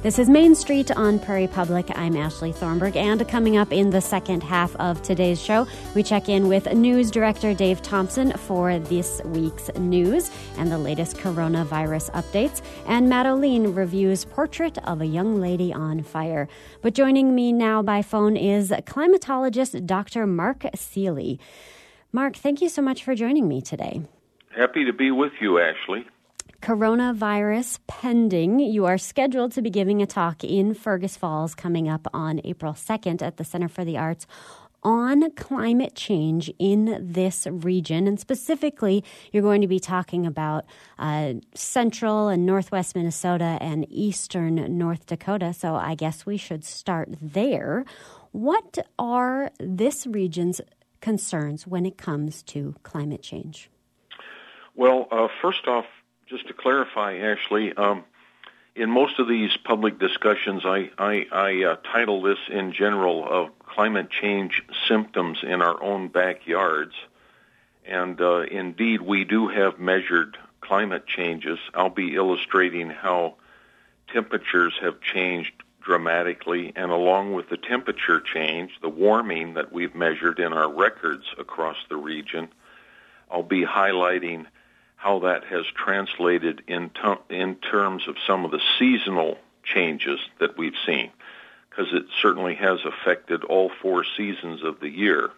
This is Main Street on Prairie Public. I'm Ashley Thornburg, and coming up in the second half of today's show, we check in with News Director Dave Thompson for this week's news and the latest coronavirus updates, and Matt O'Lean reviews Portrait of a Young Lady on Fire. But joining me now by phone is climatologist Dr. Mark Seeley. Mark, thank you so much for joining me today. Happy to be with you, Ashley. Coronavirus pending. You are scheduled to be giving a talk in Fergus Falls coming up on April 2nd at the Center for the Arts on climate change in this region. And specifically, you're going to be talking about central and northwest Minnesota and eastern North Dakota. So I guess we should start there. What are this region's concerns when it comes to climate change? Well, first off, just to clarify, Ashley, in most of these public discussions, I title this in general of climate change symptoms in our own backyards. And indeed, we do have measured climate changes. I'll be illustrating how temperatures have changed dramatically, and along with the temperature change, the warming that we've measured in our records across the region, I'll be highlighting how that has translated in terms of some of the seasonal changes that we've seen, because it certainly has affected all four seasons of the year.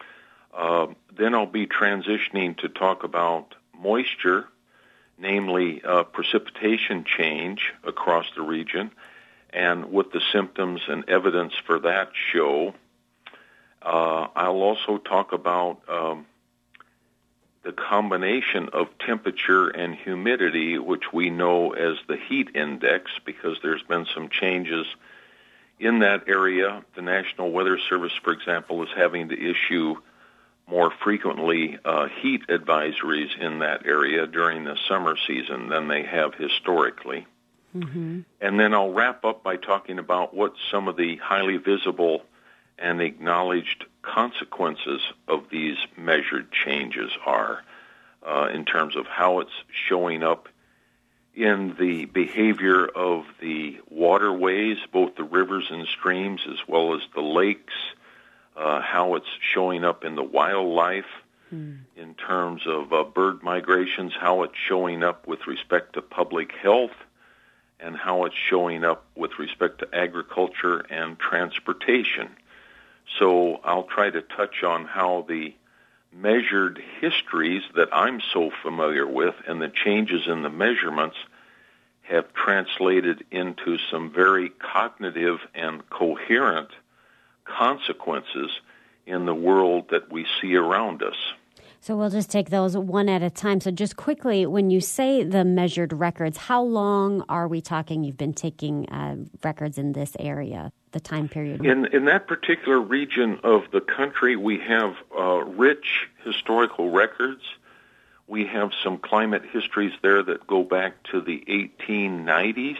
Then I'll be transitioning to talk about moisture, namely precipitation change across the region, and what the symptoms and evidence for that show. I'll also talk about the combination of temperature and humidity, which we know as the heat index, because there's been some changes in that area. The National Weather Service, for example, is having to issue more frequently heat advisories in that area during the summer season than they have historically. Mm-hmm. And then I'll wrap up by talking about what some of the highly visible and acknowledged consequences of these measured changes are in terms of how it's showing up in the behavior of the waterways, both the rivers and streams as well as the lakes, how it's showing up in the wildlife in terms of bird migrations, how it's showing up with respect to public health, and how it's showing up with respect to agriculture and transportation. So I'll try to touch on how the measured histories that I'm so familiar with and the changes in the measurements have translated into some very cognitive and coherent consequences in the world that we see around us. So we'll just take those one at a time. So just quickly, when you say the measured records, how long are we talking you've been taking records in this area, the time period? In that particular region of the country, we have rich historical records. We have some climate histories there that go back to the 1890s.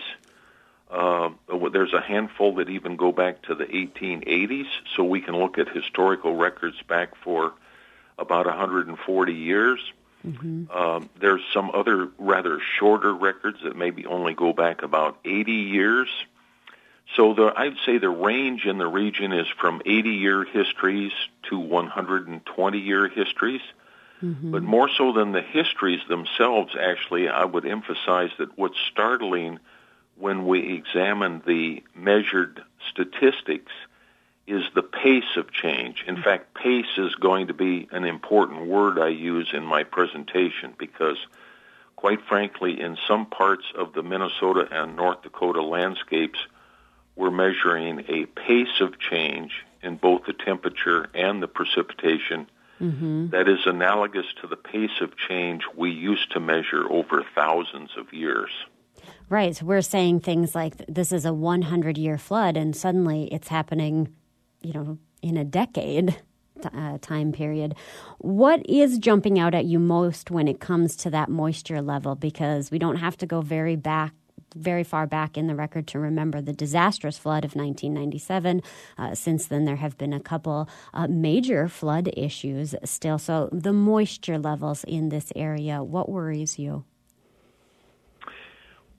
There's a handful that even go back to the 1880s, so we can look at historical records back for about 140 years. Mm-hmm. There's some other rather shorter records that maybe only go back about 80 years. So I'd say the range in the region is from 80-year histories to 120-year histories. Mm-hmm. But more so than the histories themselves, actually, I would emphasize that what's startling when we examine the measured statistics is the pace of change. In fact, pace is going to be an important word I use in my presentation because, quite frankly, in some parts of the Minnesota and North Dakota landscapes, we're measuring a pace of change in both the temperature and the precipitation that is analogous to the pace of change we used to measure over thousands of years. Right. So we're saying things like this is a 100-year flood, and suddenly it's happening in a decade time period. What is jumping out at you most when it comes to that moisture level? Because we don't have to go very far back in the record to remember the disastrous flood of 1997. Since then, there have been a couple major flood issues still. So the moisture levels in this area, what worries you?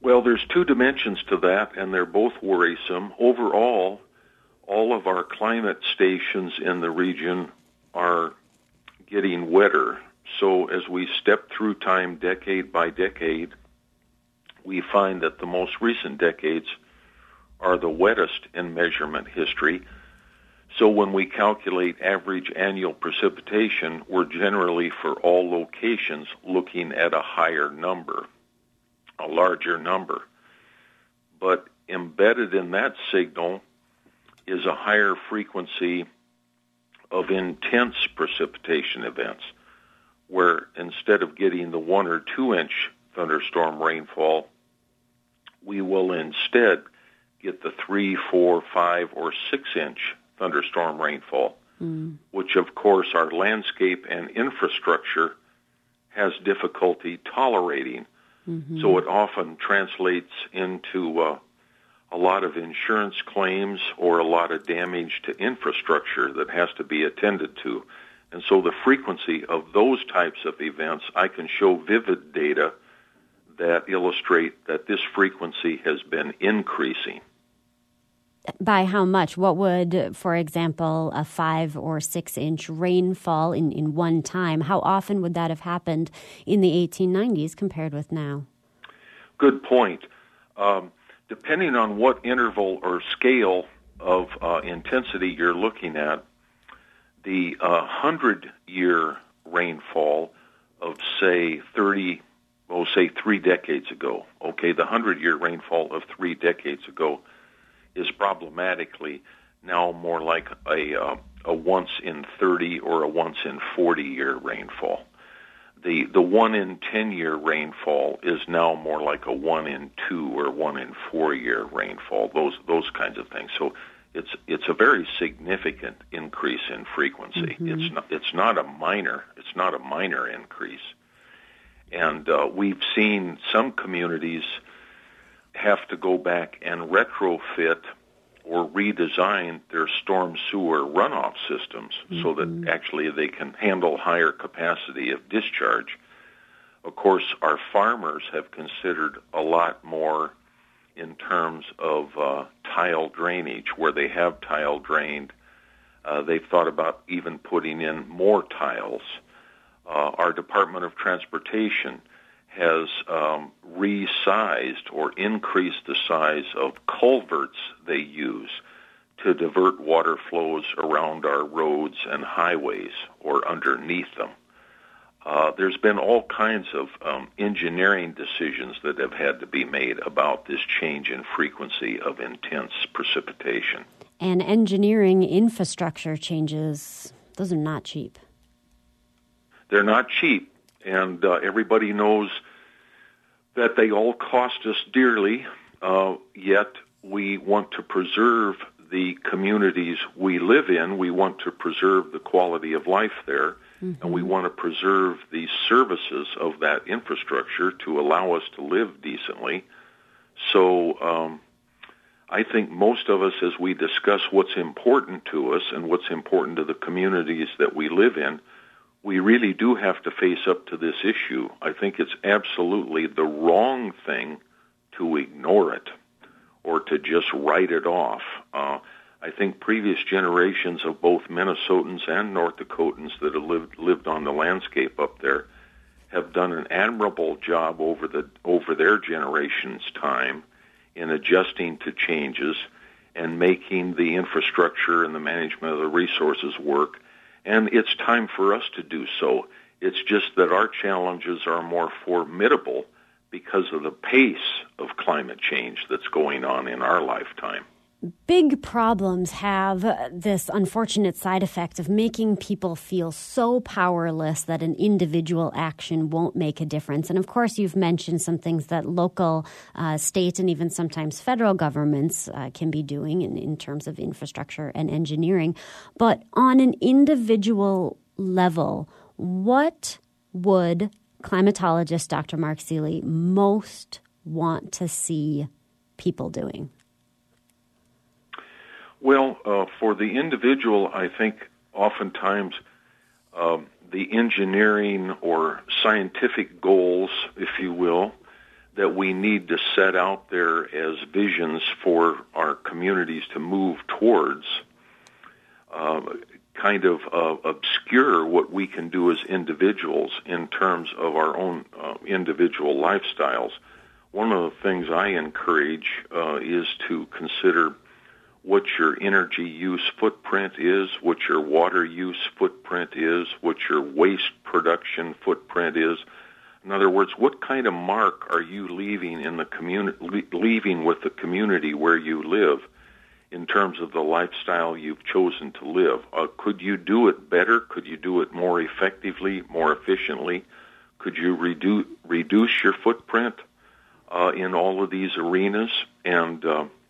Well, there's two dimensions to that, and they're both worrisome. Overall, all of our climate stations in the region are getting wetter. So as we step through time decade by decade, we find that the most recent decades are the wettest in measurement history. So when we calculate average annual precipitation, we're generally, for all locations, looking at a higher number, a larger number. But embedded in that signal is a higher frequency of intense precipitation events, where instead of getting the 1 or 2 inch thunderstorm rainfall, we will instead get the 3, 4, 5, or 6 inch thunderstorm rainfall, which of course our landscape and infrastructure has difficulty tolerating. So it often translates into a lot of insurance claims or a lot of damage to infrastructure that has to be attended to. And so the frequency of those types of events, I can show vivid data that illustrate that this frequency has been increasing. By how much? What would, for example, a 5 or 6 inch rainfall in one time, how often would that have happened in the 1890s compared with now? Good point. Depending on what interval or scale of intensity you're looking at, the 100-year rainfall of, say, 3 decades ago, okay, the 100-year rainfall of 3 decades ago is problematically now more like a once in 30 or a once in 40-year rainfall. The 1 in 10-year rainfall is now more like a 1 in 2 or 1 in 4-year rainfall. Those kinds of things. So it's a very significant increase in frequency. It's not a minor increase. And we've seen some communities have to go back and retrofit or redesign their storm sewer runoff systems so that actually they can handle higher capacity of discharge. Of course, our farmers have considered a lot more in terms of tile drainage. Where they have tile drained, they've thought about even putting in more tiles. Our Department of Transportation has resized or increased the size of culverts they use to divert water flows around our roads and highways or underneath them. There's been all kinds of engineering decisions that have had to be made about this change in frequency of intense precipitation. And engineering infrastructure changes, those are not cheap. They're not cheap. And everybody knows that they all cost us dearly, yet we want to preserve the communities we live in. We want to preserve the quality of life there, and we want to preserve the services of that infrastructure to allow us to live decently. So I think most of us, as we discuss what's important to us and what's important to the communities that we live in, we really do have to face up to this issue. I think it's absolutely the wrong thing to ignore it or to just write it off. I think previous generations of both Minnesotans and North Dakotans that have lived on the landscape up there have done an admirable job over their generation's time in adjusting to changes and making the infrastructure and the management of the resources work. And it's time for us to do so. It's just that our challenges are more formidable because of the pace of climate change that's going on in our lifetime. Big problems have this unfortunate side effect of making people feel so powerless that an individual action won't make a difference. And of course, you've mentioned some things that local, state, and even sometimes federal governments can be doing in terms of infrastructure and engineering. But on an individual level, what would climatologist Dr. Mark Seeley most want to see people doing? Well, for the individual, I think oftentimes the engineering or scientific goals, if you will, that we need to set out there as visions for our communities to move towards kind of obscure what we can do as individuals in terms of our own individual lifestyles. One of the things I encourage is to consider what your energy use footprint is, what your water use footprint is, what your waste production footprint is. In other words, what kind of mark are you leaving in the leaving with the community where you live in terms of the lifestyle you've chosen to live? Could you do it better? Could you do it more effectively, more efficiently? Could you reduce your footprint in all of these arenas? And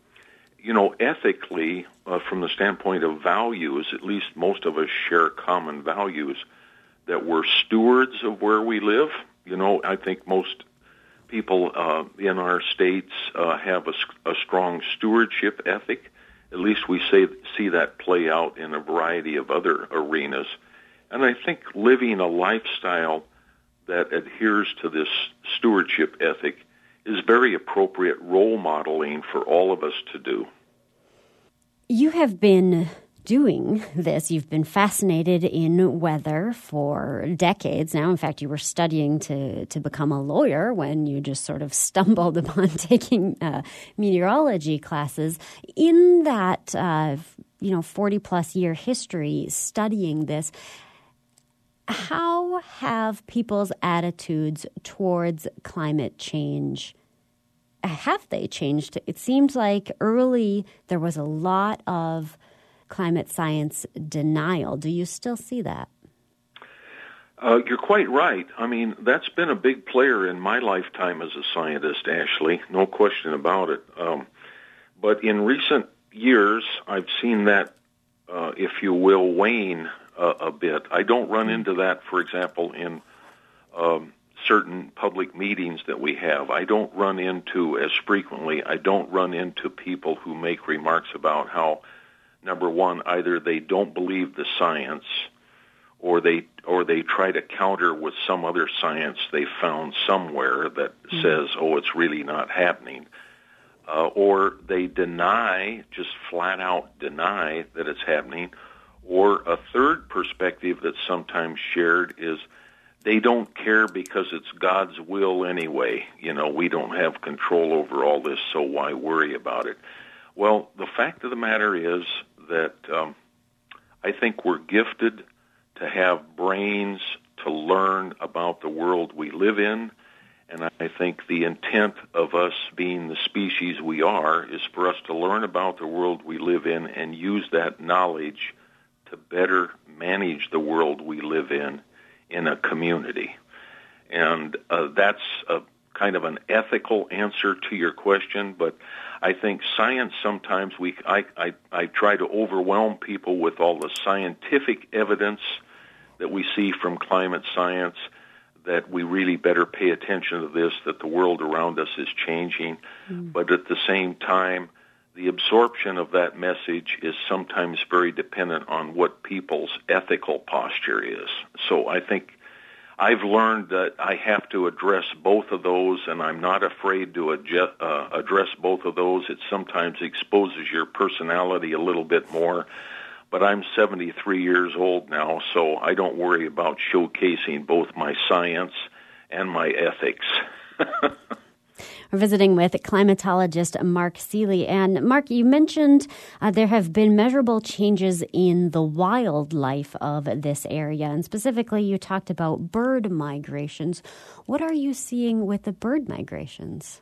ethically, from the standpoint of values, at least most of us share common values, that we're stewards of where we live. I think most people in our states have a strong stewardship ethic. At least we see that play out in a variety of other arenas. And I think living a lifestyle that adheres to this stewardship ethic is very appropriate role modeling for all of us to do. You have been doing this. You've been fascinated in weather for decades now. In fact, you were studying to become a lawyer when you just sort of stumbled upon taking meteorology classes. In that 40-plus year history studying this, how have people's attitudes towards climate change, have they changed? It seems like early there was a lot of climate science denial. Do you still see that? You're quite right. I mean, that's been a big player in my lifetime as a scientist, Ashley, no question about it. But in recent years, I've seen that, if you will, wane a bit. I don't run into that, for example, in certain public meetings that we have. I don't run into people who make remarks about how, number one, either they don't believe the science or they try to counter with some other science they found somewhere that says, oh, it's really not happening. Or they just flat out deny that it's happening. Or a third perspective that's sometimes shared is they don't care because it's God's will anyway. We don't have control over all this, so why worry about it? Well, the fact of the matter is that I think we're gifted to have brains to learn about the world we live in, and I think the intent of us being the species we are is for us to learn about the world we live in and use that knowledge to better manage the world we live in a community. And that's a kind of an ethical answer to your question, but I think science sometimes I try to overwhelm people with all the scientific evidence that we see from climate science, that we really better pay attention to this, that the world around us is changing. But at the same time, the absorption of that message is sometimes very dependent on what people's ethical posture is. So I think I've learned that I have to address both of those, and I'm not afraid to address both of those. It sometimes exposes your personality a little bit more, but I'm 73 years old now, so I don't worry about showcasing both my science and my ethics. We're visiting with climatologist Mark Seeley. And Mark, you mentioned there have been measurable changes in the wildlife of this area. And specifically, you talked about bird migrations. What are you seeing with the bird migrations?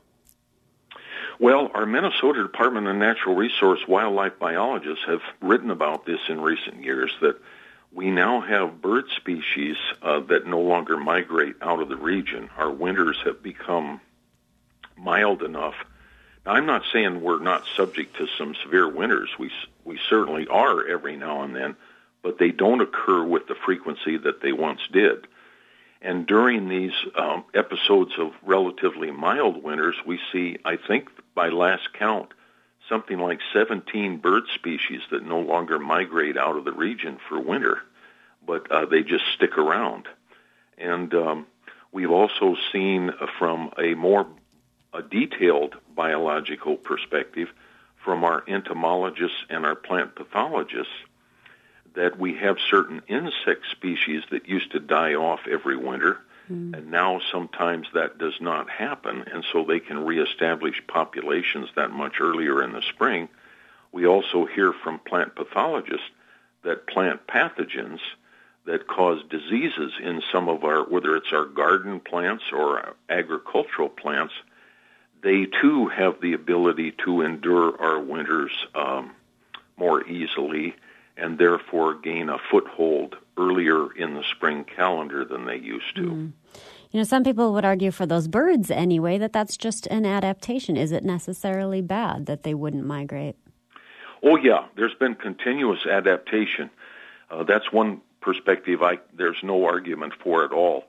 Well, our Minnesota Department of Natural Resource wildlife biologists have written about this in recent years, that we now have bird species that no longer migrate out of the region. Our winters have become mild enough. Now, I'm not saying we're not subject to some severe winters. We certainly are every now and then, but they don't occur with the frequency that they once did. And during these episodes of relatively mild winters, we see, I think by last count, something like 17 bird species that no longer migrate out of the region for winter, but they just stick around. And we've also seen from a more a detailed biological perspective from our entomologists and our plant pathologists that we have certain insect species that used to die off every winter, and now sometimes that does not happen, and so they can reestablish populations that much earlier in the spring. We also hear from plant pathologists that plant pathogens that cause diseases in some of our, whether it's our garden plants or agricultural plants, they too have the ability to endure our winters more easily and therefore gain a foothold earlier in the spring calendar than they used to. Some people would argue for those birds anyway that that's just an adaptation. Is it necessarily bad that they wouldn't migrate? Oh, yeah. There's been continuous adaptation. That's one perspective there's no argument for at all.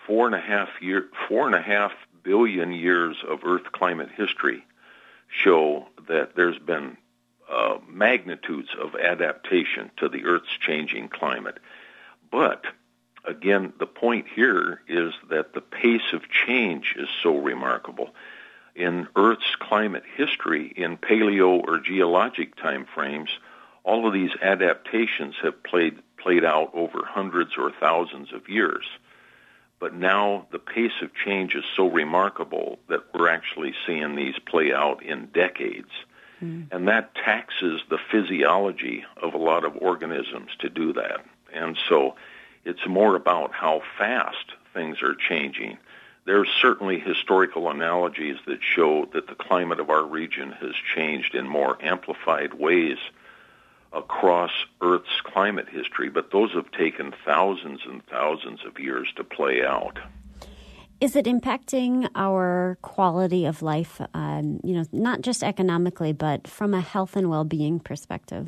4.5 billion years of Earth climate history show that there's been magnitudes of adaptation to the Earth's changing climate. But, again, the point here is that the pace of change is so remarkable. In Earth's climate history, in paleo or geologic time frames, all of these adaptations have played out over hundreds or thousands of years. But now the pace of change is so remarkable that we're actually seeing these play out in decades. And that taxes the physiology of a lot of organisms to do that. And so it's more about how fast things are changing. There's certainly historical analogies that show that the climate of our region has changed in more amplified ways across Earth's climate history, but those have taken thousands and thousands of years to play out. Is it impacting our quality of life, not just economically, but from a health and well-being perspective?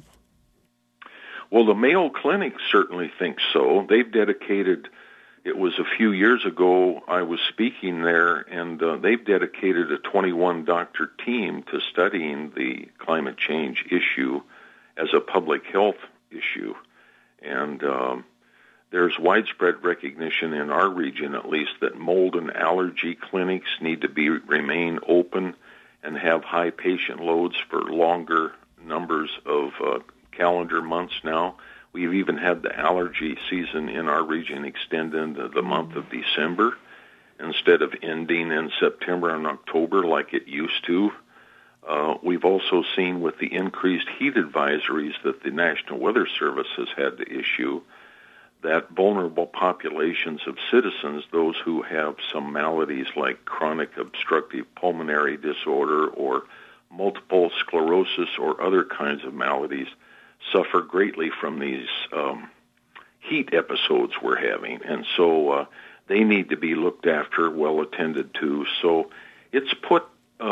Well, the Mayo Clinic certainly thinks so. They've dedicated, it was a few years ago, I was speaking there, and they've dedicated a 21-doctor team to studying the climate change issue as a public health issue. And there's widespread recognition in our region, at least, that mold and allergy clinics need to remain open and have high patient loads for longer numbers of calendar months now. We've even had the allergy season in our region extend into the month of December instead of ending in September and October like it used to. We've also seen with the increased heat advisories that the National Weather Service has had to issue that vulnerable populations of citizens, those who have some maladies like chronic obstructive pulmonary disorder or multiple sclerosis or other kinds of maladies, suffer greatly from these heat episodes we're having. And so they need to be looked after, well attended to. So it's put,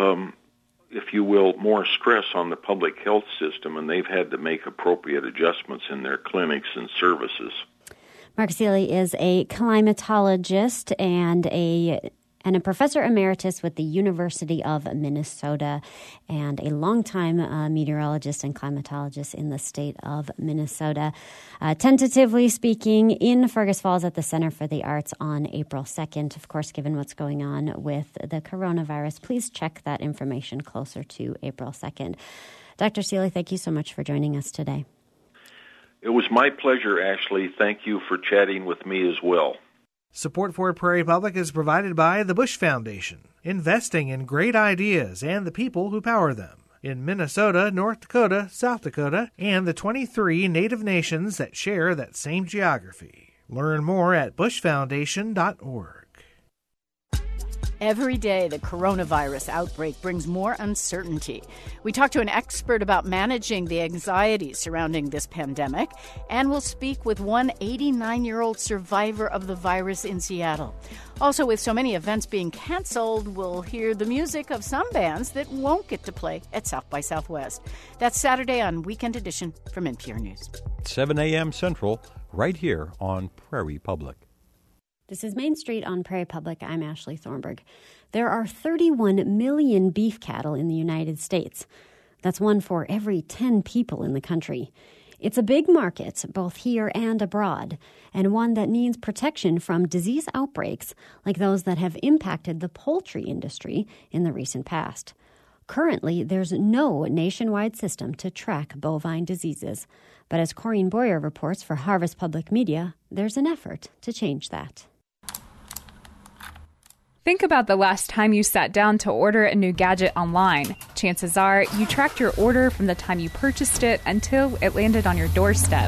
if you will, more stress on the public health system, and they've had to make appropriate adjustments in their clinics and services. Mark Seeley is a climatologist and a professor emeritus with the University of Minnesota and a longtime meteorologist and climatologist in the state of Minnesota. Tentatively speaking, in Fergus Falls at the Center for the Arts on April 2nd. Of course, given what's going on with the coronavirus, please check that information closer to April 2nd. Dr. Seeley, thank you so much for joining us today. It was my pleasure, Ashley. Thank you for chatting with me as well. Support for Prairie Public is provided by the Bush Foundation, investing in great ideas and the people who power them in Minnesota, North Dakota, South Dakota, and the 23 Native nations that share that same geography. Learn more at bushfoundation.org. Every day, the coronavirus outbreak brings more uncertainty. We talk to an expert about managing the anxiety surrounding this pandemic, and we'll speak with one 89-year-old survivor of the virus in Seattle. Also, with so many events being canceled, we'll hear the music of some bands that won't get to play at South by Southwest. That's Saturday on Weekend Edition from NPR News. 7 a.m. Central, right here on Prairie Public. This is Main Street on Prairie Public. I'm Ashley Thornburg. There are 31 million beef cattle in the United States. That's one for every 10 people in the country. It's a big market, both here and abroad, and one that needs protection from disease outbreaks like those that have impacted the poultry industry in the recent past. Currently, there's no nationwide system to track bovine diseases, but as Corinne Boyer reports for Harvest Public Media, there's an effort to change that. Think about the last time you sat down to order a new gadget online. Chances are you tracked your order from the time you purchased it until it landed on your doorstep.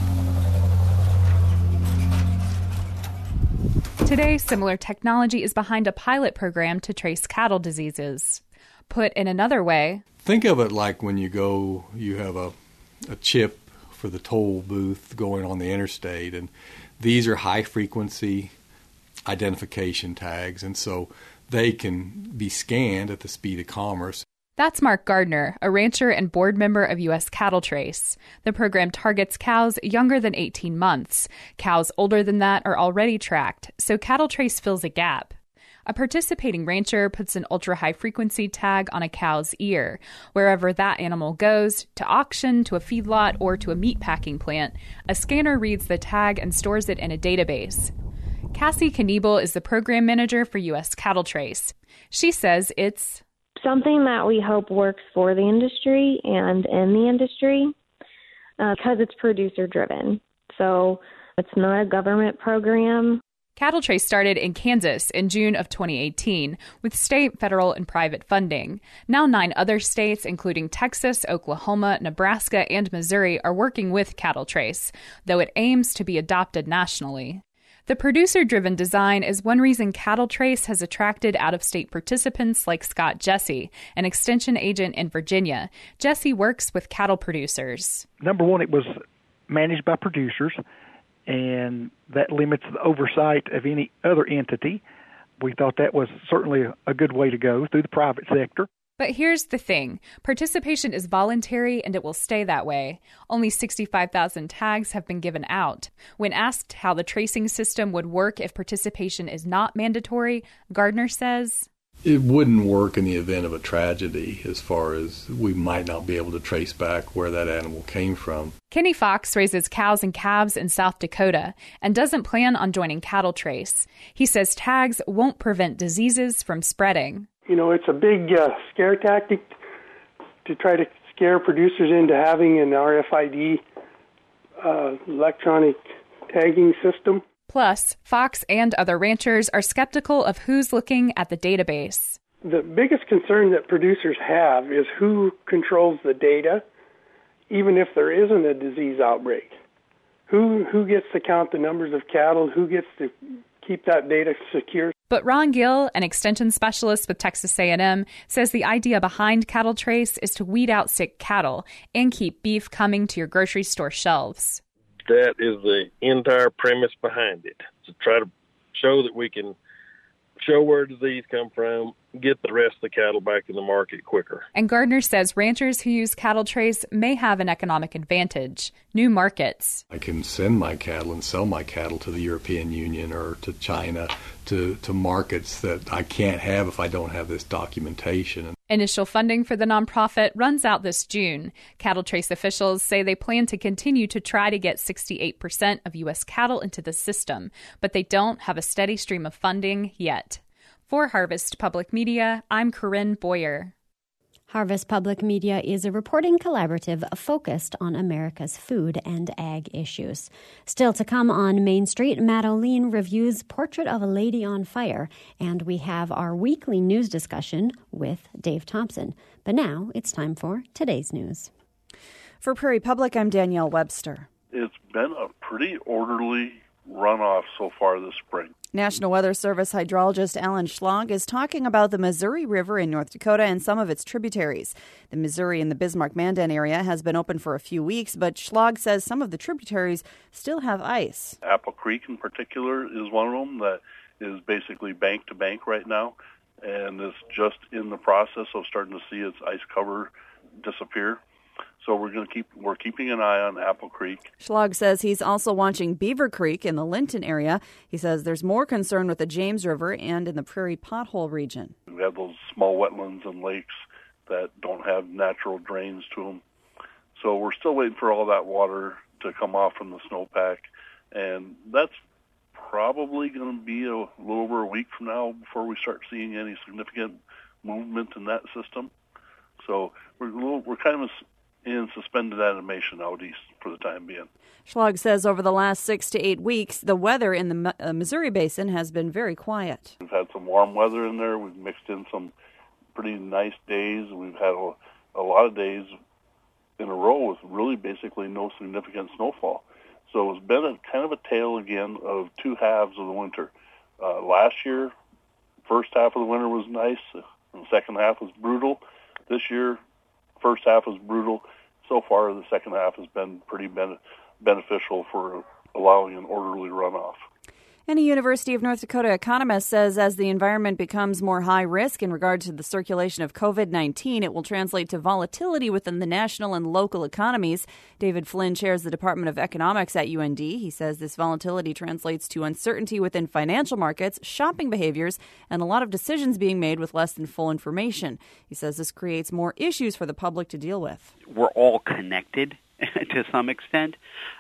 Today, similar technology is behind a pilot program to trace cattle diseases. Put in another way, think of it like when you have a chip for the toll booth going on the interstate, and these are high-frequency identification tags, and so they can be scanned at the speed of commerce. That's Mark Gardner, a rancher and board member of U.S. Cattle Trace. The program targets cows younger than 18 months. Cows older than that are already tracked, so Cattle Trace fills a gap. A participating rancher puts an ultra-high-frequency tag on a cow's ear. Wherever that animal goes, to auction, to a feedlot, or to a meat-packing plant, a scanner reads the tag and stores it in a database. Cassie Kniebel is the program manager for U.S. Cattle Trace. She says it's something that we hope works for the industry and in the industry because it's producer-driven. So it's not a government program. Cattle Trace started in Kansas in June of 2018 with state, federal, and private funding. Now 9 other states, including Texas, Oklahoma, Nebraska, and Missouri, are working with Cattle Trace, though it aims to be adopted nationally. The producer-driven design is one reason Cattle Trace has attracted out-of-state participants like Scott Jesse, an extension agent in Virginia. Jesse works with cattle producers. Number one, it was managed by producers, and that limits the oversight of any other entity. We thought that was certainly a good way to go through the private sector. But here's the thing. Participation is voluntary and it will stay that way. Only 65,000 tags have been given out. When asked how the tracing system would work if participation is not mandatory, Gardner says, It wouldn't work in the event of a tragedy as far as we might not be able to trace back where that animal came from. Kenny Fox raises cows and calves in South Dakota and doesn't plan on joining Cattle Trace. He says tags won't prevent diseases from spreading. You know, it's a big scare tactic to try to scare producers into having an RFID electronic tagging system. Plus, Fox and other ranchers are skeptical of who's looking at the database. The biggest concern that producers have is who controls the data, even if there isn't a disease outbreak. Who gets to count the numbers of cattle? Who gets to keep that data secure? But Ron Gill, an extension specialist with Texas A&M, says the idea behind Cattle Trace is to weed out sick cattle and keep beef coming to your grocery store shelves. That is the entire premise behind it, to try to show that we can show where disease come from, get the rest of the cattle back in the market quicker. And Gardner says ranchers who use Cattle Trace may have an economic advantage, new markets. I can send my cattle and sell my cattle to the European Union or to China, to markets that I can't have if I don't have this documentation. Initial funding for the nonprofit runs out this June. Cattle Trace officials say they plan to continue to try to get 68% of U.S. cattle into the system, but they don't have a steady stream of funding yet. For Harvest Public Media, I'm Corinne Boyer. Harvest Public Media is a reporting collaborative focused on America's food and ag issues. Still to come on Main Street, Matt O'Lean reviews Portrait of a Lady on Fire, and we have our weekly news discussion with Dave Thompson. But now it's time for today's news. For Prairie Public, I'm Danielle Webster. It's been a pretty orderly runoff so far this spring. National Weather Service hydrologist Alan Schlag is talking about the Missouri River in North Dakota and some of its tributaries. The Missouri in the Bismarck-Mandan area has been open for a few weeks, but Schlag says some of the tributaries still have ice. Apple Creek in particular is one of them that is basically bank to bank right now, and is just in the process of starting to see its ice cover disappear. So we're keeping an eye on Apple Creek. Schlag says he's also watching Beaver Creek in the Linton area. He says there's more concern with the James River and in the Prairie Pothole region. We have those small wetlands and lakes that don't have natural drains to them. So we're still waiting for all that water to come off from the snowpack, and that's probably going to be a little over a week from now before we start seeing any significant movement in that system. So we're kind of in suspended animation out east for the time being. Schlag says over the last 6 to 8 weeks, the weather in the Missouri Basin has been very quiet. We've had some warm weather in there. We've mixed in some pretty nice days. We've had a lot of days in a row with really basically no significant snowfall. So it's been kind of a tale again of two halves of the winter. Last year, first half of the winter was nice, and the second half was brutal. This year, first half was brutal. So far, the second half has been pretty beneficial for allowing an orderly runoff. And a University of North Dakota economist says as the environment becomes more high risk in regard to the circulation of COVID-19, it will translate to volatility within the national and local economies. David Flynn chairs the Department of Economics at UND. He says this volatility translates to uncertainty within financial markets, shopping behaviors, and a lot of decisions being made with less than full information. He says this creates more issues for the public to deal with. We're all connected to some extent,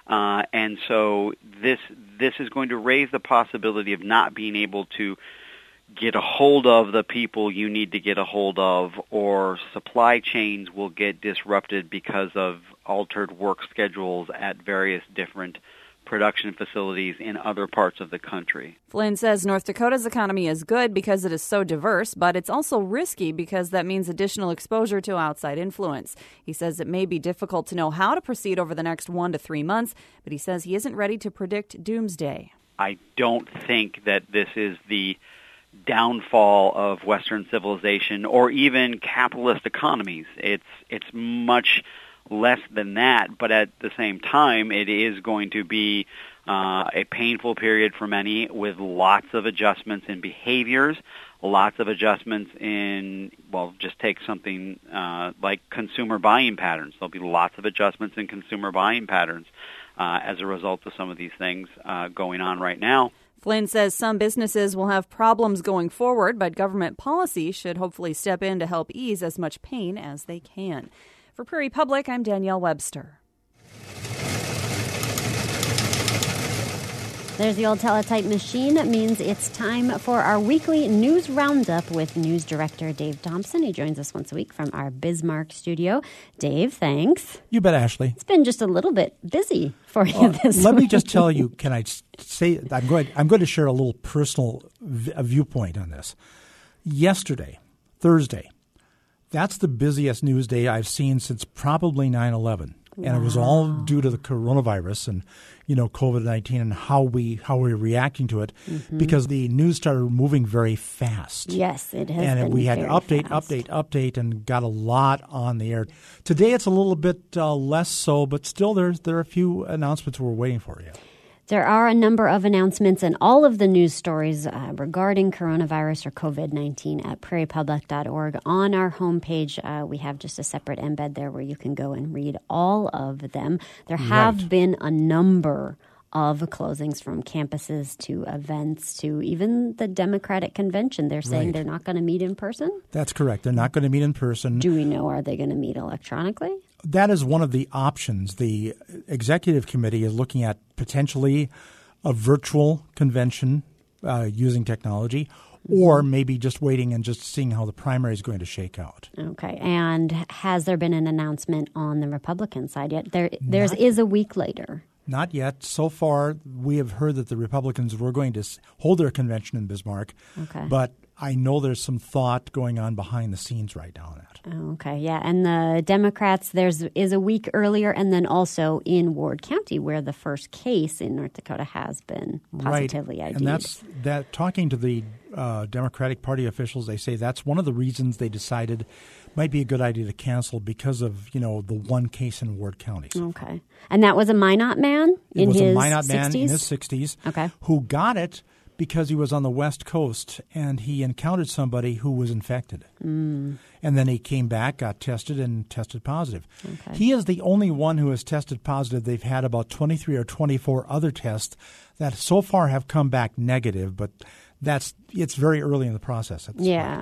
and so this is going to raise the possibility of not being able to get a hold of the people you need to get a hold of, or supply chains will get disrupted because of altered work schedules at various different production facilities in other parts of the country. Flynn says North Dakota's economy is good because it is so diverse, but it's also risky because that means additional exposure to outside influence. He says it may be difficult to know how to proceed over the next 1 to 3 months, but he says he isn't ready to predict doomsday. I don't think that this is the downfall of Western civilization or even capitalist economies. It's much less than that, but at the same time, it is going to be a painful period for many, with lots of adjustments in behaviors, lots of adjustments in, well, just take something like consumer buying patterns. There'll be lots of adjustments in consumer buying patterns as a result of some of these things going on right now. Flynn says some businesses will have problems going forward, but government policy should hopefully step in to help ease as much pain as they can. For Prairie Public, I'm Danielle Webster. There's the old teletype machine. It means it's time for our weekly news roundup with news director Dave Thompson. He joins us once a week from our Bismarck studio. Dave, thanks. You bet, Ashley. It's been just a little bit busy for you this week. Let me just tell you, can I say, I'm going to share a little personal viewpoint on this. Yesterday, Thursday, that's the busiest news day I've seen since probably 9/11. Wow. And it was all due to the coronavirus and, COVID-19 and how we're reacting to it, because the news started moving very fast. Yes, it has and been we had very to update, and got a lot on the air. Today it's a little bit less so, but still there are a few announcements we're waiting for you. There are a number of announcements and all of the news stories regarding coronavirus or COVID-19 at prairiepublic.org. On our homepage, we have just a separate embed there where you can go and read all of them. There have been a number of closings, from campuses to events to even the Democratic convention. They're saying they're not going to meet in person? That's correct. They're not going to meet in person. Do we know, are they going to meet electronically? That is one of the options. The executive committee is looking at potentially a virtual convention using technology, or maybe just waiting and just seeing how the primary is going to shake out. Okay. And has there been an announcement on the Republican side yet? There is a week later. Not yet. So far, we have heard that the Republicans were going to hold their convention in Bismarck. Okay. But I know there's some thought going on behind the scenes right now on that. Okay, yeah. And the Democrats, is a week earlier, and then also in Ward County, where the first case in North Dakota has been positively ID'd. And that's that. Talking to the Democratic Party officials, they say that's one of the reasons they decided might be a good idea to cancel, because of, the one case in Ward County. Okay. And that was a Minot man in his 60s? It was a Minot man in his 60s who got it because he was on the West Coast and he encountered somebody who was infected. And then he came back, got tested, and tested positive. Okay. He is the only one who has tested positive. They've had about 23 or 24 other tests that so far have come back negative, but it's very early in the process. Yeah.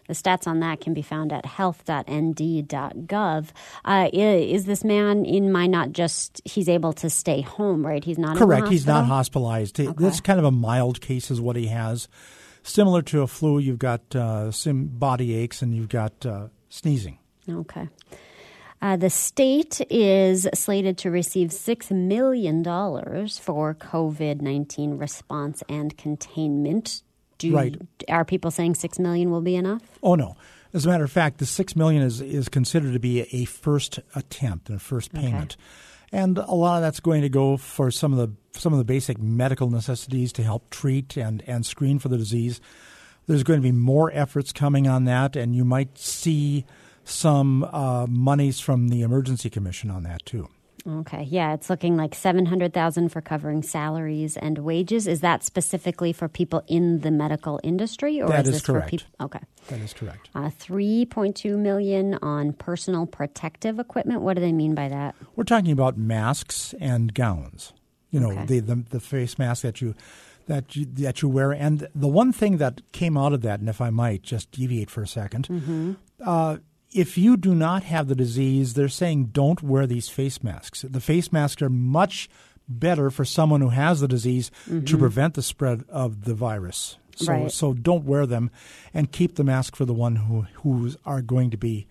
The stats on that can be found at health.nd.gov. Is this man in mind not just he's able to stay home, right? He's not correct. In the He's not hospital? hospitalized. That's kind of a mild case is what he has. Similar to a flu, you've got some body aches and you've got sneezing. Okay. The state is slated to receive $6 million for COVID-19 response and containment. Right. Are people saying $6 million will be enough? Oh, no. As a matter of fact, the $6 million is considered to be a first attempt and a first payment. Okay. And a lot of that's going to go for some of the basic medical necessities to help treat and screen for the disease. There's going to be more efforts coming on that, and you might see some monies from the Emergency Commission on that too. Okay, yeah, it's looking like $700,000 for covering salaries and wages. Is that specifically for people in the medical industry, or that is is this correct. for people? Okay, that is correct. $3.2 million on personal protective equipment. What do they mean by that? We're talking about masks and gowns. You know, Okay. the face mask that you wear. And the one thing that came out of that, and if I might just deviate for a second, if you do not have the disease, they're saying don't wear these face masks. The face masks are much better for someone who has the disease to prevent the spread of the virus. So don't wear them, and keep the mask for the one who are going to be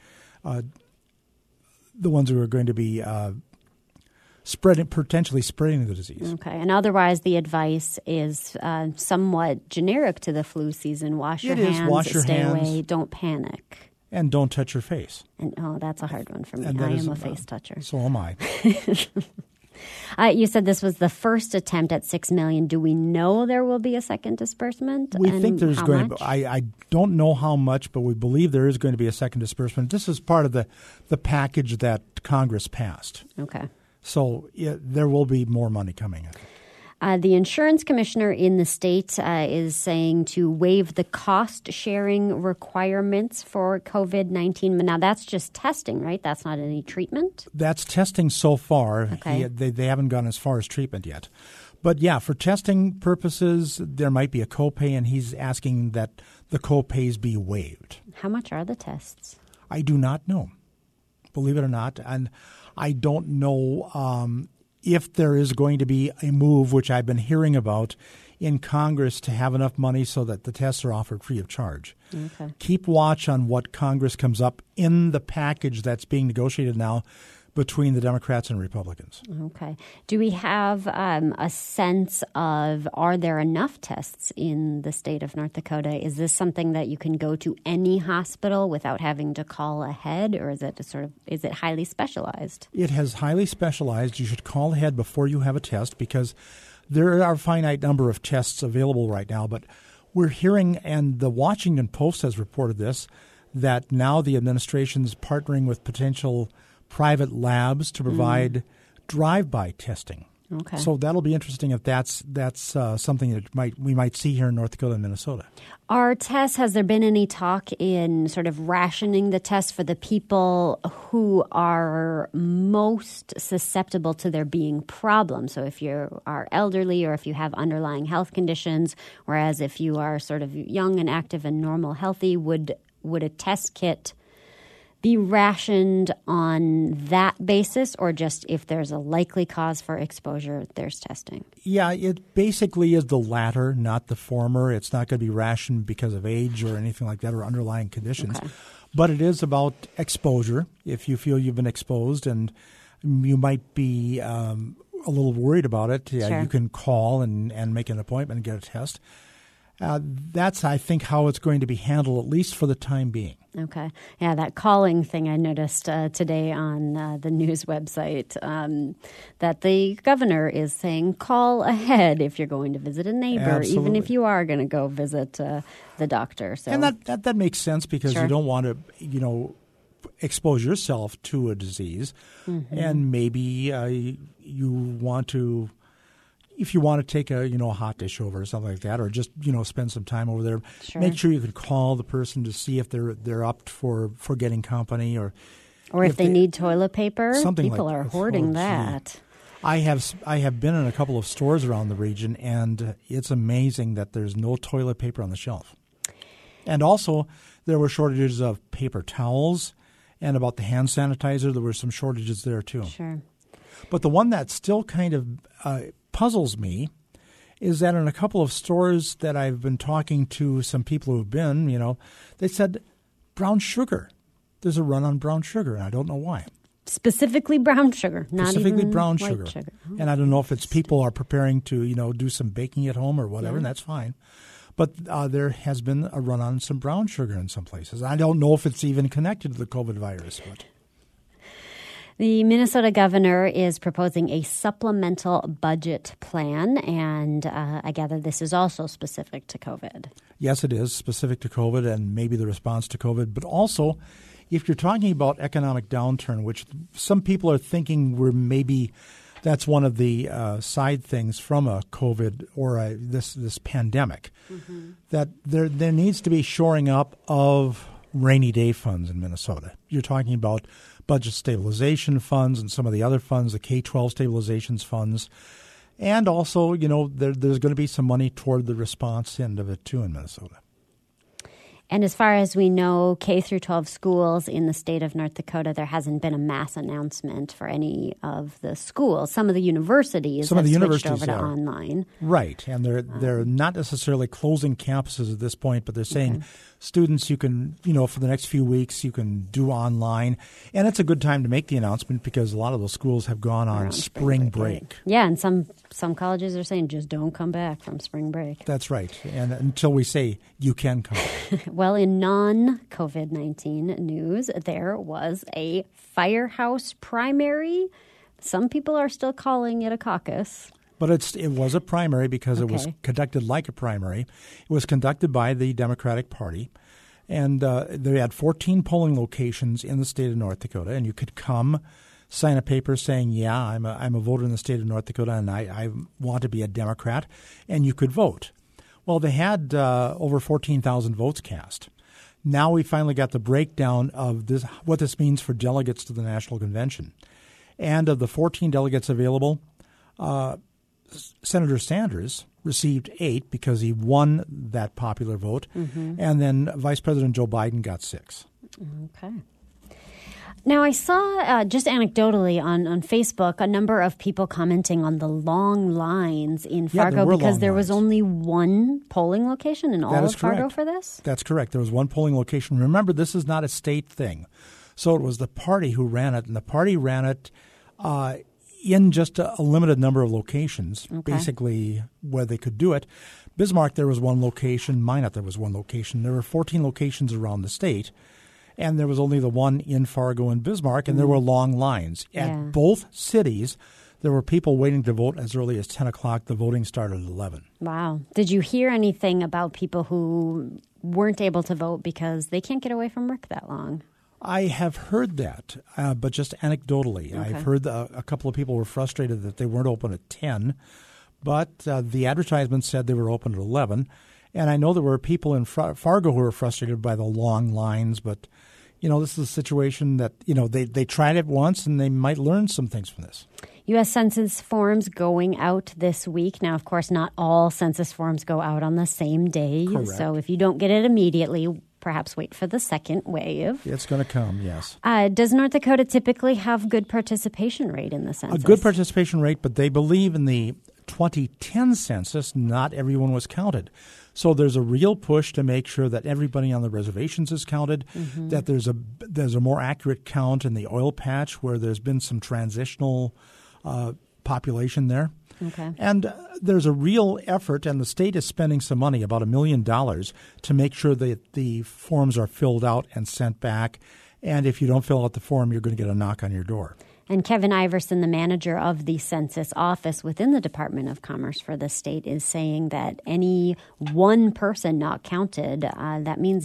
the ones who are going to be potentially spreading the disease. Okay, and otherwise the advice is somewhat generic to the flu season. Wash your hands, stay away, don't panic. And don't touch your face. And that's a hard one for me. And I am a face toucher. So am I. You said this was the first attempt at $6 million. Do we know there will be a second disbursement? We think there's how going much? to be. I don't know how much, but we believe there is going to be a second disbursement. This is part of the package that Congress passed. Okay. So there will be more money coming in. The insurance commissioner in the state is saying to waive the cost-sharing requirements for COVID-19. Now, that's just testing, right? That's not any treatment? That's testing so far. Okay. They haven't gone as far as treatment yet. But, yeah, for testing purposes, there might be a copay, and he's asking that the copays be waived. How much are the tests? I do not know, believe it or not. And I don't know if there is going to be a move, which I've been hearing about, in Congress to have enough money so that the tests are offered free of charge. Okay. Keep watch on what Congress comes up in the package that's being negotiated now between the Democrats and Republicans. Okay. Do we have a sense of, are there enough tests in the state of North Dakota? Is this something that you can go to any hospital without having to call ahead, or is it highly specialized? It has highly specialized. You should call ahead before you have a test because there are a finite number of tests available right now. But we're hearing, and the Washington Post has reported this, that now the administration's partnering with potential private labs to provide drive-by testing. Okay. So that'll be interesting if that's something that we might see here in North Dakota and Minnesota. Our tests, has there been any talk in sort of rationing the tests for the people who are most susceptible to there being problems? So if you are elderly or if you have underlying health conditions, whereas if you are sort of young and active and normal healthy, would a test kit be rationed on that basis, or just if there's a likely cause for exposure, there's testing? Yeah, it basically is the latter, not the former. It's not going to be rationed because of age or anything like that or underlying conditions. Okay. But it is about exposure. If you feel you've been exposed and you might be a little worried about it, Sure. You can call and make an appointment and get a test. That's, I think, how it's going to be handled, at least for the time being. Okay. Yeah, that calling thing I noticed today on the news website, that the governor is saying call ahead if you're going to visit a neighbor, Absolutely. even if you are going to go visit the doctor. So. And that makes sense because Sure. you don't want to, expose yourself to a disease. Mm-hmm. And maybe you want to, if you want to take a hot dish over or something like that, or just spend some time over there, Sure. make sure you can call the person to see if they're up for getting company, or if they need toilet paper. Something people like are that. hoarding Oh, that. I have been in a couple of stores around the region, and it's amazing that there's no toilet paper on the shelf. And also, There were shortages of paper towels, and about the hand sanitizer, there were some shortages there too. Sure. But the one that still kind of puzzles me is that in a couple of stores that I've been talking to some people who've been, they said brown sugar. There's a run on brown sugar, and I don't know why. Specifically brown sugar, not Specifically even brown white sugar. Oh. And I don't know if it's people are preparing to, do some baking at home or whatever, and that's fine. But there has been a run on some brown sugar in some places. I don't know if it's even connected to the COVID virus. But the Minnesota governor is proposing a supplemental budget plan, and I gather this is also specific to COVID. Yes, it is specific to COVID and maybe the response to COVID, but also if you're talking about economic downturn, which some people are thinking that's one of the side things from a COVID or this pandemic, that there needs to be shoring up of rainy day funds in Minnesota. You're talking about budget stabilization funds and some of the other funds, the K-12 stabilizations funds, and also, there's going to be some money toward the response end of it too in Minnesota. And as far as we know, K through 12 schools in the state of North Dakota, there hasn't been a mass announcement for any of the schools. Some of the universities have switched over to online. Right, and they're not necessarily closing campuses at this point, but they're saying students, you can, for the next few weeks, you can do online. And it's a good time to make the announcement because a lot of those schools have gone on spring break. Yeah, and some colleges are saying just don't come back from spring break. That's right, and until we say you can come back. Well, in non-COVID-19 news, there was a firehouse primary. Some people are still calling it a caucus. But it was a primary because it was conducted like a primary. It was conducted by the Democratic Party, and they had 14 polling locations in the state of North Dakota, and you could come, sign a paper saying, yeah, I'm a voter in the state of North Dakota, and I want to be a Democrat, and you could vote. Well, they had over 14,000 votes cast. Now we finally got the breakdown of what this means for delegates to the National Convention. And of the 14 delegates available, Senator Sanders received 8 because he won that popular vote, and then Vice President Joe Biden got 6. Okay. Now, I saw just anecdotally on Facebook a number of people commenting on the long lines in Fargo because there was only one polling location in all of Fargo for this? That's correct. There was one polling location. Remember, this is not a state thing. So it was the party who ran it, and the party ran it in just a limited number of locations, basically where they could do it. Bismarck, there was one location. Minot, there was one location. There were 14 locations around the state. And there was only the one in Fargo and Bismarck, and there were long lines. At both cities, there were people waiting to vote as early as 10 o'clock. The voting started at 11. Wow. Did you hear anything about people who weren't able to vote because they can't get away from work that long? I have heard that, but just anecdotally. I've heard a couple of people were frustrated that they weren't open at 10, but the advertisement said they were open at 11. And I know there were people in Fargo who were frustrated by the long lines, but, this is a situation that, they tried it once and they might learn some things from this. U.S. Census forms going out this week. Now, of course, not all census forms go out on the same day. Correct. So if you don't get it immediately, perhaps wait for the second wave. It's going to come, yes. Does North Dakota typically have good participation rate in the census? A good participation rate, but they believe in the 2010 census, not everyone was counted. So there's a real push to make sure that everybody on the reservations is counted, that there's a more accurate count in the oil patch where there's been some transitional population there. Okay. And there's a real effort, and the state is spending some money, about $1 million, to make sure that the forms are filled out and sent back. And if you don't fill out the form, you're going to get a knock on your door. And Kevin Iverson, the manager of the census office within the Department of Commerce for the state, is saying that any one person not counted, that means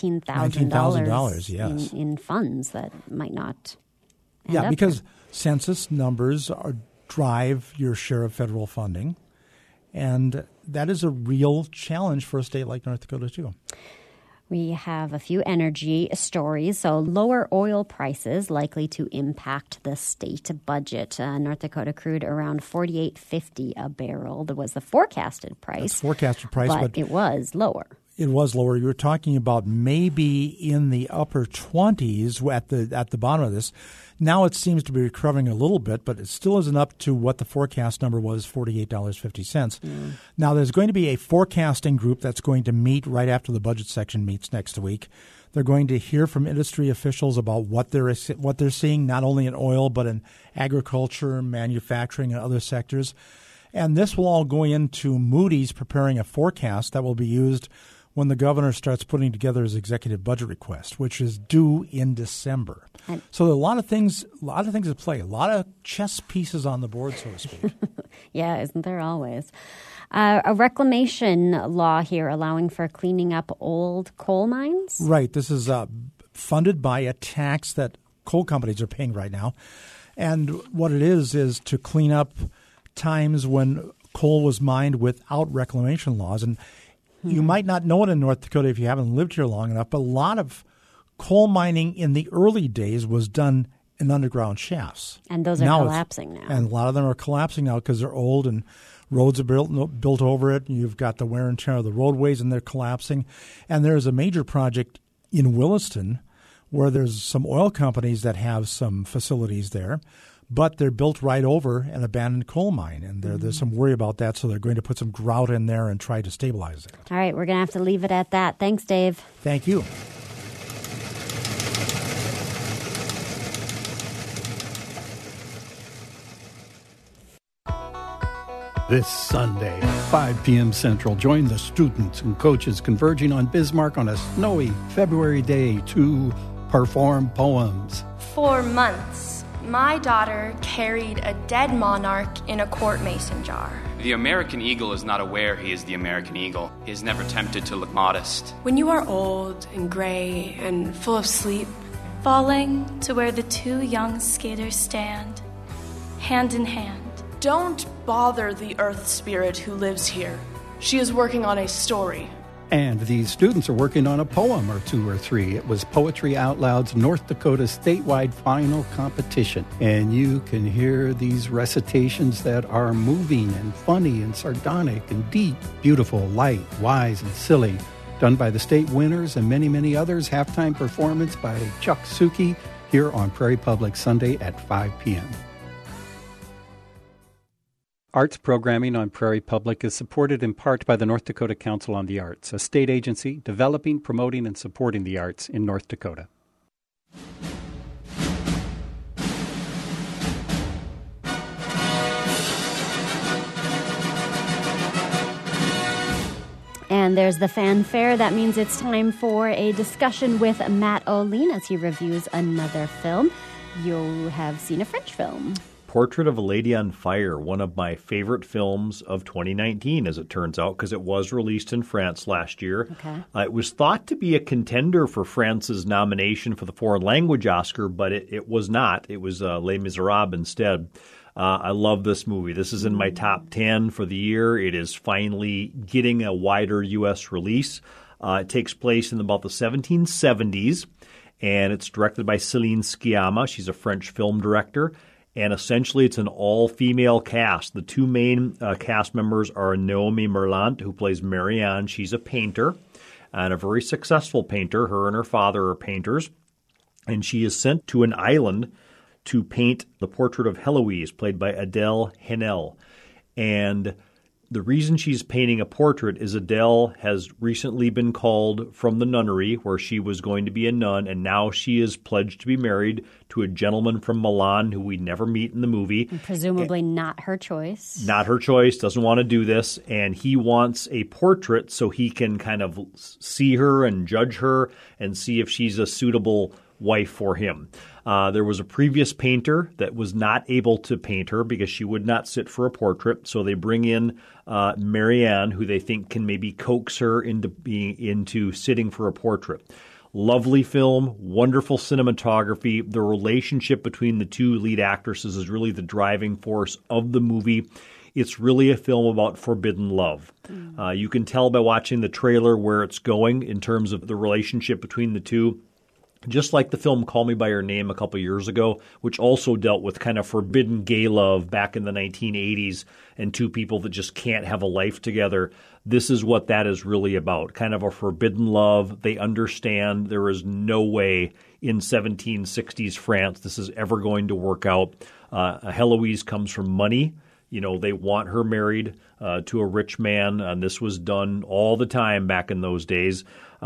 $19,000 yes. in funds that might not end up because there. Census numbers drive your share of federal funding, and that is a real challenge for a state like North Dakota, too. We have a few energy stories. So lower oil prices likely to impact the state budget. North Dakota crude around $48.50 a barrel. That was the forecasted price. That's forecasted price, but it was lower. It was lower. You were talking about maybe in the upper 20s at the bottom of this. Now it seems to be recovering a little bit, but it still isn't up to what the forecast number was, $48.50. Now there's going to be a forecasting group that's going to meet right after the budget section meets next week. They're going to hear from industry officials about what they're seeing, not only in oil but in agriculture, manufacturing, and other sectors. And this will all go into Moody's preparing a forecast that will be used when the governor starts putting together his executive budget request, which is due in December. So there are a lot of things at play, a lot of chess pieces on the board, so to speak. Yeah, isn't there always? A reclamation law here allowing for cleaning up old coal mines? Right. This is funded by a tax that coal companies are paying right now. And what it is to clean up times when coal was mined without reclamation laws. And you might not know it in North Dakota if you haven't lived here long enough, but a lot of coal mining in the early days was done in underground shafts. And those are collapsing now. And a lot of them are collapsing now because they're old and roads are built over it. And you've got the wear and tear of the roadways and they're collapsing. And there's a major project in Williston where there's some oil companies that have some facilities there, but they're built right over an abandoned coal mine, and there's some worry about that, so they're going to put some grout in there and try to stabilize it. All right, we're going to have to leave it at that. Thanks, Dave. Thank you. This Sunday, 5 p.m. Central, join the students and coaches converging on Bismarck on a snowy February day to perform poems. For months, my daughter carried a dead monarch in a court mason jar. The American eagle is not aware he is the American eagle. He is never tempted to look modest. When you are old and gray and full of sleep, falling to where the two young skaters stand, hand in hand. Don't bother the earth spirit who lives here. She is working on a story. And these students are working on a poem or two or three. It was Poetry Out Loud's North Dakota statewide final competition. And you can hear these recitations that are moving and funny and sardonic and deep, beautiful, light, wise, and silly. Done by the state winners and many, many others. Halftime performance by Chuck Suki here on Prairie Public Sunday at 5 p.m. Arts programming on Prairie Public is supported in part by the North Dakota Council on the Arts, a state agency developing, promoting, and supporting the arts in North Dakota. And there's the fanfare. That means it's time for a discussion with Matt Olien as he reviews another film. You have seen a French film. Portrait of a Lady on Fire, one of my favorite films of 2019, as it turns out, because it was released in France last year. Okay. It was thought to be a contender for France's nomination for the Foreign Language Oscar, but it was not. It was Les Miserables instead. I love this movie. This is in my top 10 for the year. It is finally getting a wider U.S. release. It takes place in about the 1770s, and it's directed by Céline Sciamma. She's a French film director. And essentially, it's an all-female cast. The two main cast members are Naomi Merlant, who plays Marianne. She's a painter and a very successful painter. Her and her father are painters. And she is sent to an island to paint the portrait of Heloise, played by Adèle Haenel. And the reason she's painting a portrait is Adèle has recently been called from the nunnery where she was going to be a nun, and now she is pledged to be married to a gentleman from Milan who we never meet in the movie. And presumably not her choice. Not her choice, doesn't want to do this, and he wants a portrait so he can kind of see her and judge her and see if she's a suitable wife for him. There was a previous painter that was not able to paint her because she would not sit for a portrait. So they bring in Marianne, who they think can maybe coax her into sitting for a portrait. Lovely film, wonderful cinematography. The relationship between the two lead actresses is really the driving force of the movie. It's really a film about forbidden love. You can tell by watching the trailer where it's going in terms of the relationship between the two. just like the film Call Me By Your Name a couple years ago, which also dealt with kind of forbidden gay love back in the 1980s and two people that just can't have a life together. This is what that is really about, kind of a forbidden love. They understand there is no way in 1760s France this is ever going to work out. Heloise comes from money. They want her married to a rich man, and this was done all the time back in those days.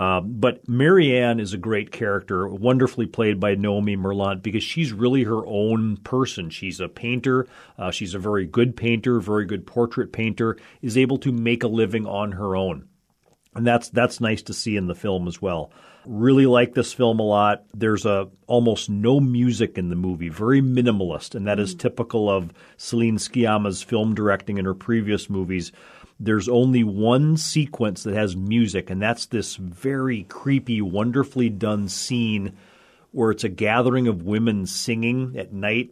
But Marianne is a great character, wonderfully played by Noémie Merlant, because she's really her own person. She's a painter. She's a very good painter, very good portrait painter, is able to make a living on her own. And that's nice to see in the film as well. Really like this film a lot. There's almost no music in the movie, very minimalist, and that is typical of Celine Sciamma's film directing in her previous movies. There's only one sequence that has music, and that's this very creepy, wonderfully done scene where it's a gathering of women singing at night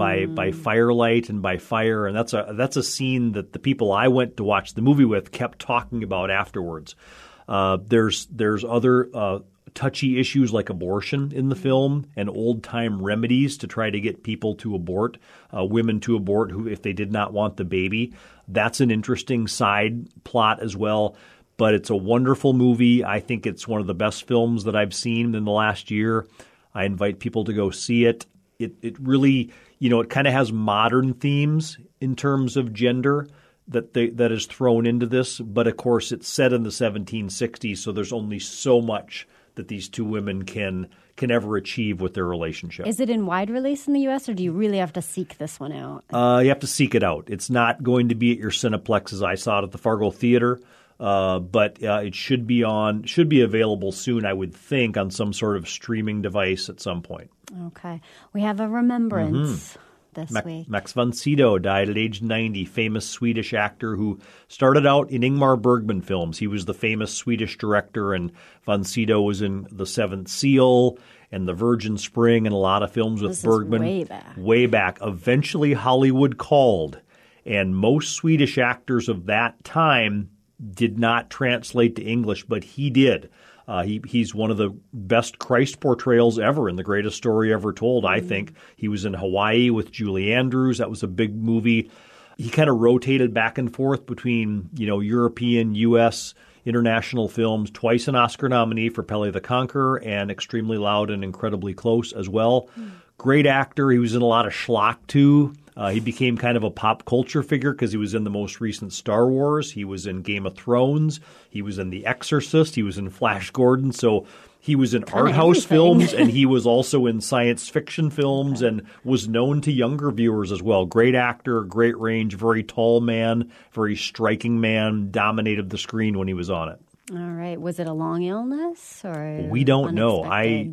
by firelight and by fire, and that's a scene that the people I went to watch the movie with kept talking about afterwards. There's other touchy issues like abortion in the film and old-time remedies to try to get people to abort, women to abort who if they did not want the baby. That's an interesting side plot as well. But it's a wonderful movie. I think it's one of the best films that I've seen in the last year. I invite people to go see it. It really, it kind of has modern themes in terms of gender that is thrown into this. But, of course, it's set in the 1760s, so there's only so much that these two women can ever achieve with their relationship. Is it in wide release in the U.S., or do you really have to seek this one out? You have to seek it out. It's not going to be at your Cineplexes. I saw it at the Fargo Theater, but it should be available soon, I would think, on some sort of streaming device at some point. Okay. We have a remembrance this week. Max von Sydow died at age 90, famous Swedish actor who started out in Ingmar Bergman films. He was the famous Swedish director, and von Sydow was in The Seventh Seal and The Virgin Spring and a lot of films with Bergman. Way back. Eventually Hollywood called, and most Swedish actors of that time did not translate to English, but he did. He's one of the best Christ portrayals ever in The Greatest Story Ever Told, I think. He was in Hawaii with Julie Andrews. That was a big movie. He kind of rotated back and forth between, European, U.S., international films. Twice an Oscar nominee for Pele the Conqueror and Extremely Loud and Incredibly Close as well. Great actor. He was in a lot of schlock, too. He became kind of a pop culture figure because he was in the most recent Star Wars. He was in Game of Thrones. He was in The Exorcist. He was in Flash Gordon. So he was in art house films, and he was also in science fiction films and was known to younger viewers as well. Great actor, great range, very tall man, very striking man, dominated the screen when he was on it. All right. Was it a long illness or We don't know.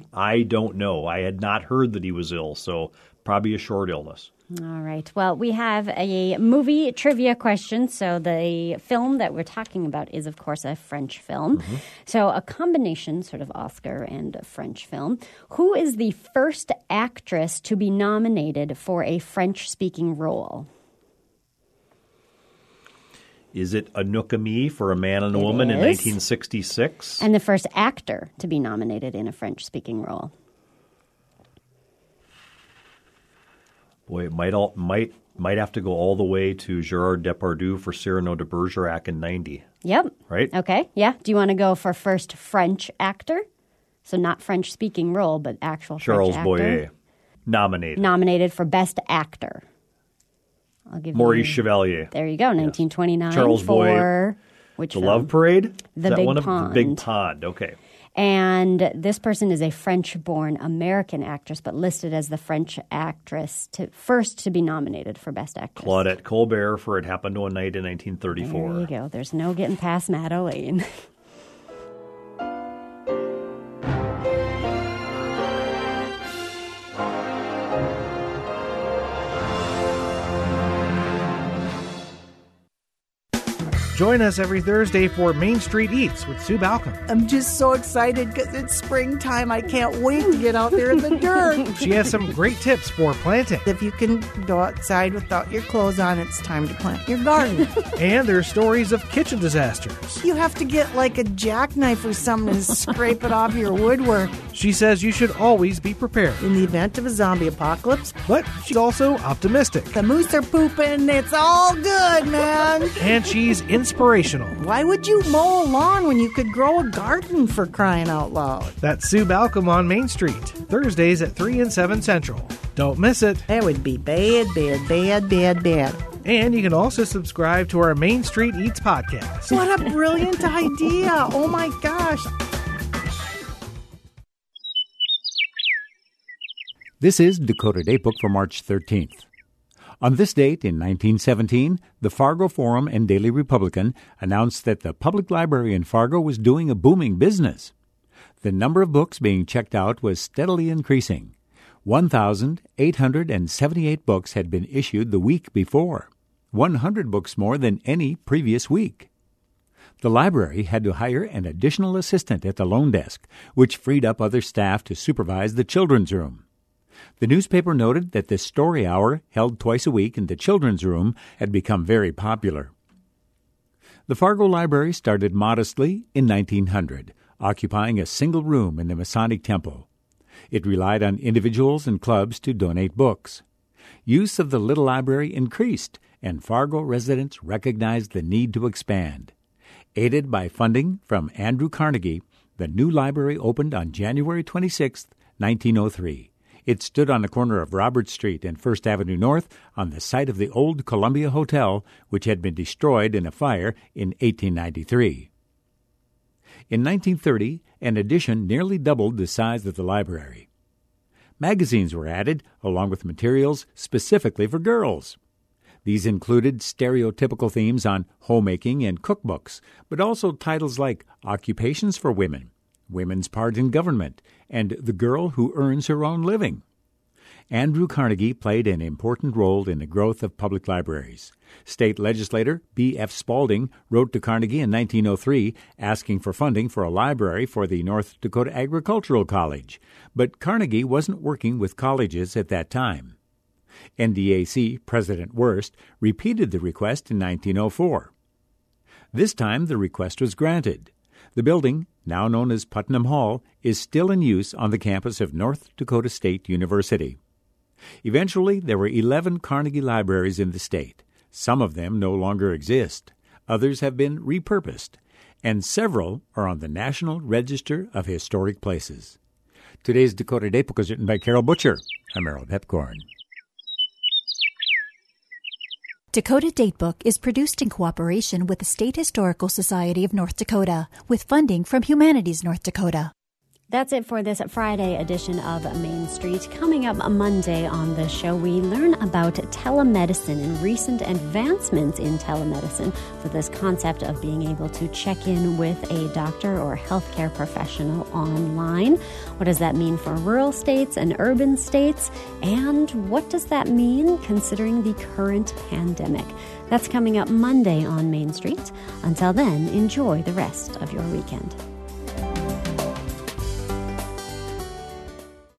I don't know. I had not heard that he was ill, so probably a short illness. All right. Well, we have a movie trivia question. So the film that we're talking about is, of course, a French film. So a combination sort of Oscar and French film. Who is the first actress to be nominated for a French-speaking role? Is it Anouk Aimée for A Man and a Woman in 1966? And the first actor to be nominated in a French-speaking role. Boy, it might have to go all the way to Gerard Depardieu for Cyrano de Bergerac in 90. Yep. Right? Okay. Yeah. Do you want to go for first French actor? So not French-speaking role, but actual Charles French actor. Boyer. Nominated. Nominated for best actor. I'll give Maurice you, Chevalier. There you go. 1929. Charles for Boyer. Which The film? Love Parade? The Big The Pond. Big Pond. Okay. And this person is a French-born American actress, but listed as the French actress first to be nominated for Best Actress. Claudette Colbert for It Happened One Night in 1934. There you go. There's no getting past Madeleine. Join us every Thursday for Main Street Eats with Sue Balcom. I'm just so excited because it's springtime. I can't wait to get out there in the dirt. She has some great tips for planting. If you can go outside without your clothes on, it's time to plant your garden. And there are stories of kitchen disasters. You have to get like a jackknife or something to scrape it off your woodwork. She says you should always be prepared in the event of a zombie apocalypse. But she's also optimistic. The moose are pooping. It's all good, man. And she's inspirational. Why would you mow a lawn when you could grow a garden, for crying out loud? That's Sue Balcom on Main Street, Thursdays at 3 and 7 Central. Don't miss it. That would be bad, bad, bad, bad, bad. And you can also subscribe to our Main Street Eats podcast. What a brilliant idea. Oh, my gosh. This is Dakota Datebook for March 13th. On this date in 1917, the Fargo Forum and Daily Republican announced that the public library in Fargo was doing a booming business. The number of books being checked out was steadily increasing. 1,878 books had been issued the week before, 100 books more than any previous week. The library had to hire an additional assistant at the loan desk, which freed up other staff to supervise the children's room. The newspaper noted that the story hour, held twice a week in the children's room, had become very popular. The Fargo Library started modestly in 1900, occupying a single room in the Masonic Temple. It relied on individuals and clubs to donate books. Use of the little library increased, and Fargo residents recognized the need to expand. Aided by funding from Andrew Carnegie, the new library opened on January 26, 1903. It stood on the corner of Robert Street and First Avenue North on the site of the old Columbia Hotel, which had been destroyed in a fire in 1893. In 1930, an addition nearly doubled the size of the library. Magazines were added, along with materials specifically for girls. These included stereotypical themes on homemaking and cookbooks, but also titles like Occupations for Women, Women's Part in Government, and The Girl Who Earns Her Own Living. Andrew Carnegie played an important role in the growth of public libraries. State legislator B.F. Spalding wrote to Carnegie in 1903 asking for funding for a library for the North Dakota Agricultural College, but Carnegie wasn't working with colleges at that time. NDAC President Wurst repeated the request in 1904. This time the request was granted. The building, now known as Putnam Hall, is still in use on the campus of North Dakota State University. Eventually, there were 11 Carnegie libraries in the state. Some of them no longer exist. Others have been repurposed, and several are on the National Register of Historic Places. Today's Dakota Datebook is written by Carol Butcher. I'm Errol Pepcorn. Dakota Datebook is produced in cooperation with the State Historical Society of North Dakota, with funding from Humanities North Dakota. That's it for this Friday edition of Main Street. Coming up Monday on the show, we learn about telemedicine and recent advancements in telemedicine for this concept of being able to check in with a doctor or healthcare professional online. What does that mean for rural states and urban states? And what does that mean considering the current pandemic? That's coming up Monday on Main Street. Until then, enjoy the rest of your weekend.